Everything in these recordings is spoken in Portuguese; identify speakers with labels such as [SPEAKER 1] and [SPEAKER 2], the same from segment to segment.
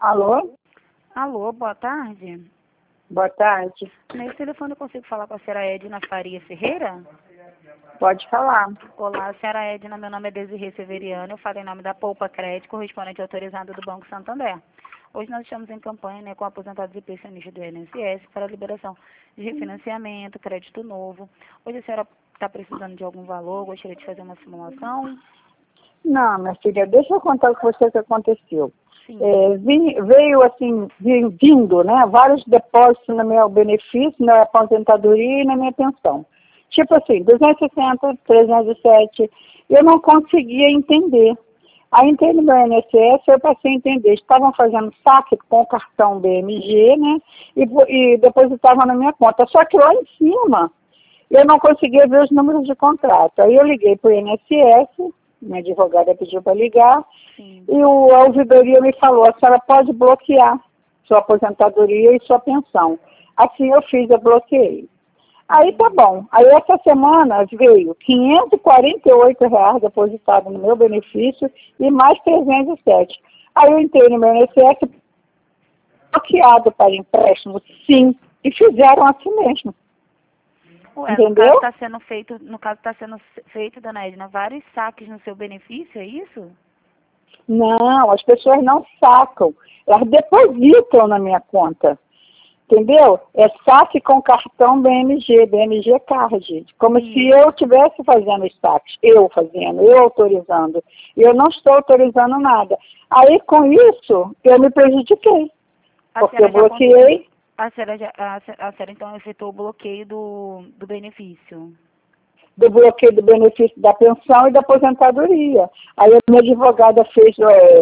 [SPEAKER 1] Alô?
[SPEAKER 2] Alô, boa tarde.
[SPEAKER 1] Boa tarde.
[SPEAKER 2] Nesse telefone eu consigo falar com a senhora Edna Faria Ferreira?
[SPEAKER 1] Pode falar.
[SPEAKER 2] Olá, senhora Edna, meu nome é Desirê Severiano, eu falo em nome da Poupa Crédito, correspondente autorizado do Banco Santander. Hoje nós estamos em campanha com aposentados e pensionistas do INSS para a liberação de refinanciamento, crédito novo. Hoje a senhora está precisando de algum valor, gostaria de fazer uma simulação?
[SPEAKER 1] Não, minha filha, deixa eu contar com você o que aconteceu.
[SPEAKER 2] Sim.
[SPEAKER 1] Veio assim, vindo, né, vários depósitos no meu benefício, na aposentadoria e na minha pensão. Tipo assim, 260, 307, eu não conseguia entender. Aí entrei no meu INSS, eu passei a entender. Estavam fazendo saque com o cartão BMG, né, e depositavam na minha conta. Só que lá em cima, eu não conseguia ver os números de contrato. Aí eu liguei para o INSS, minha advogada pediu para ligar,
[SPEAKER 2] Sim.
[SPEAKER 1] e a ouvidoria me falou, a senhora pode bloquear sua aposentadoria e sua pensão. Assim eu fiz, eu bloqueei. Aí tá bom. Aí essa semana veio R$ 548 depositado no meu benefício e mais 307. Aí eu entrei no meu INSS, bloqueado para empréstimo, sim, e fizeram assim mesmo.
[SPEAKER 2] Ué,
[SPEAKER 1] Entendeu?
[SPEAKER 2] no caso está sendo feito, dona Edna, vários saques no seu benefício, é isso?
[SPEAKER 1] Não, as pessoas não sacam, elas depositam na minha conta. Entendeu? É saque com cartão BMG Card. Como se eu estivesse fazendo os saques. Eu fazendo, eu autorizando. Eu não estou autorizando nada. Aí, com isso, eu me prejudiquei. Porque eu bloqueei.
[SPEAKER 2] A senhora então efetuou o bloqueio do benefício.
[SPEAKER 1] Do bloqueio do benefício da pensão e da aposentadoria. Aí a minha advogada fez,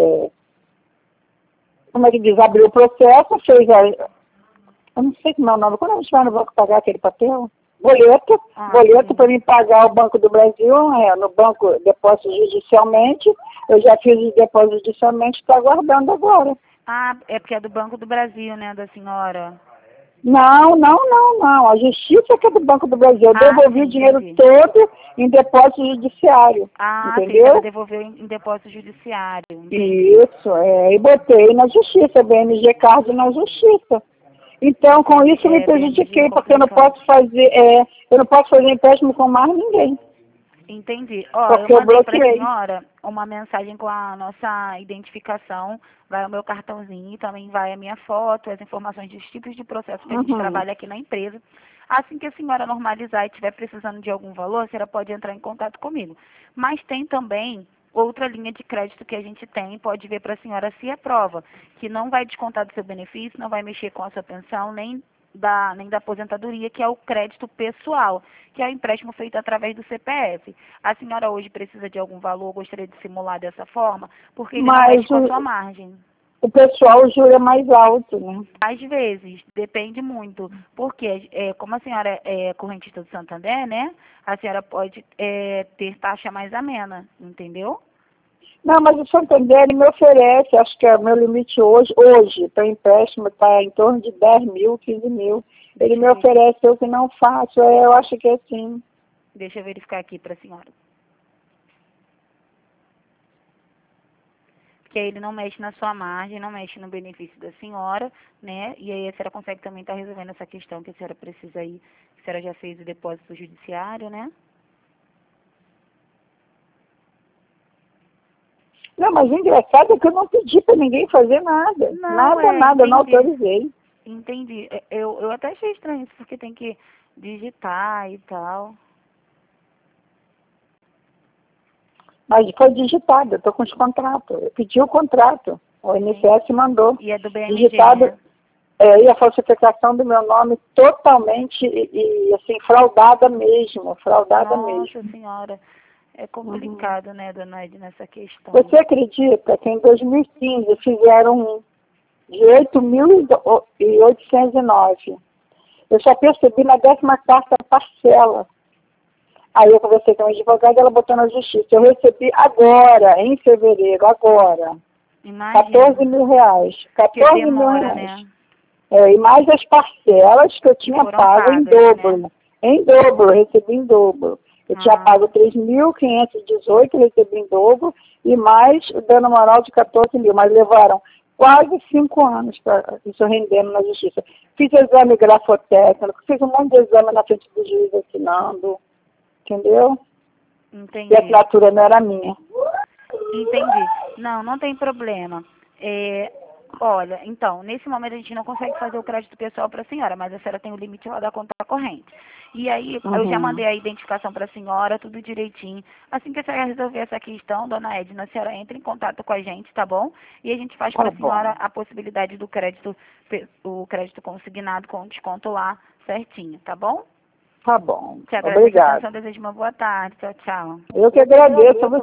[SPEAKER 1] como é que diz, abriu o processo, fez eu não sei como é o nome, quando a gente vai no banco pagar aquele papel, boleto para mim pagar o Banco do Brasil, no banco depósito judicialmente, eu já fiz o depósito judicialmente, estou aguardando agora.
[SPEAKER 2] Ah, é porque é do Banco do Brasil, né, da senhora?
[SPEAKER 1] Não, a justiça que é do Banco do Brasil, eu devolvi o dinheiro todo em depósito judiciário, entendeu?
[SPEAKER 2] Ela devolveu em depósito judiciário. Entendi.
[SPEAKER 1] Isso, e botei na justiça, BMG Card na justiça. Então, com isso eu me prejudiquei, porque eu não posso fazer empréstimo com mais ninguém.
[SPEAKER 2] Entendi. Ó,
[SPEAKER 1] Porque
[SPEAKER 2] eu mandei para a
[SPEAKER 1] bloqueei.
[SPEAKER 2] senhora uma mensagem com a nossa identificação, vai o meu cartãozinho, também vai a minha foto, as informações dos tipos de processo que a gente trabalha aqui na empresa. Assim que a senhora normalizar e estiver precisando de algum valor, a senhora pode entrar em contato comigo. Mas tem também outra linha de crédito que a gente tem, pode ver para a senhora se aprova, que não vai descontar do seu benefício, não vai mexer com a sua pensão, nem da aposentadoria, que é o crédito pessoal, que é o empréstimo feito através do CPF. A senhora hoje precisa de algum valor, gostaria de simular dessa forma, porque ele não mexe com a sua margem.
[SPEAKER 1] O pessoal jura mais alto, né?
[SPEAKER 2] Às vezes, depende muito, porque como a senhora é correntista do Santander, né, a senhora pode ter taxa mais amena, entendeu?
[SPEAKER 1] Não, mas o Santander me oferece, acho que é o meu limite hoje para empréstimo está em torno de 10 mil, 15 mil. Ele me oferece, eu que não faço, eu acho que é assim.
[SPEAKER 2] Deixa eu verificar aqui para a senhora. Porque aí ele não mexe na sua margem, não mexe no benefício da senhora, né? E aí a senhora consegue também estar resolvendo essa questão que a senhora precisa aí, a senhora já fez o depósito judiciário, né?
[SPEAKER 1] Não, mas o engraçado é que eu não pedi para ninguém fazer nada. Nada, eu não autorizei.
[SPEAKER 2] Entendi. Eu até achei estranho isso, porque tem que digitar e tal.
[SPEAKER 1] Mas foi digitado, eu estou com os contratos. Eu pedi o contrato, o INSS mandou.
[SPEAKER 2] E é do BMG,
[SPEAKER 1] digitado,
[SPEAKER 2] né?
[SPEAKER 1] E a falsificação do meu nome totalmente, assim, fraudada mesmo,
[SPEAKER 2] Nossa senhora, é complicado, né, dona Edna, nessa questão.
[SPEAKER 1] Você acredita que em 2015 fizeram de 8.809? Eu só percebi na 14ª parcela. Aí eu conversei com a advogada, ela botou na justiça. Eu recebi agora, em fevereiro, agora.
[SPEAKER 2] Imagina.
[SPEAKER 1] R$14 mil. 14 mil reais.
[SPEAKER 2] Né?
[SPEAKER 1] E mais as parcelas que eu tinha pago em dobro.
[SPEAKER 2] Né?
[SPEAKER 1] Em dobro, eu recebi em dobro. Eu tinha pago 3.518, recebi em dobro, e mais o dano moral de 14 mil. Mas levaram quase 5 anos para isso rendendo na justiça. Fiz exame grafotécnico, fiz um monte de exame na frente do juiz assinando, entendeu?
[SPEAKER 2] Entendi.
[SPEAKER 1] E a assinatura não era minha.
[SPEAKER 2] Entendi. Não, não tem problema. Olha, então, nesse momento a gente não consegue fazer o crédito pessoal para a senhora, mas a senhora tem o limite lá da conta corrente. E aí, eu já mandei a identificação para a senhora, tudo direitinho. Assim que a senhora resolver essa questão, dona Edna, a senhora entra em contato com a gente, tá bom? E a gente faz para a senhora a possibilidade do crédito, o crédito consignado com desconto lá certinho, tá bom?
[SPEAKER 1] Tá bom.
[SPEAKER 2] Te agradeço a
[SPEAKER 1] Obrigada.
[SPEAKER 2] atenção, desejo uma boa tarde. Tchau, tchau.
[SPEAKER 1] Eu que agradeço a você.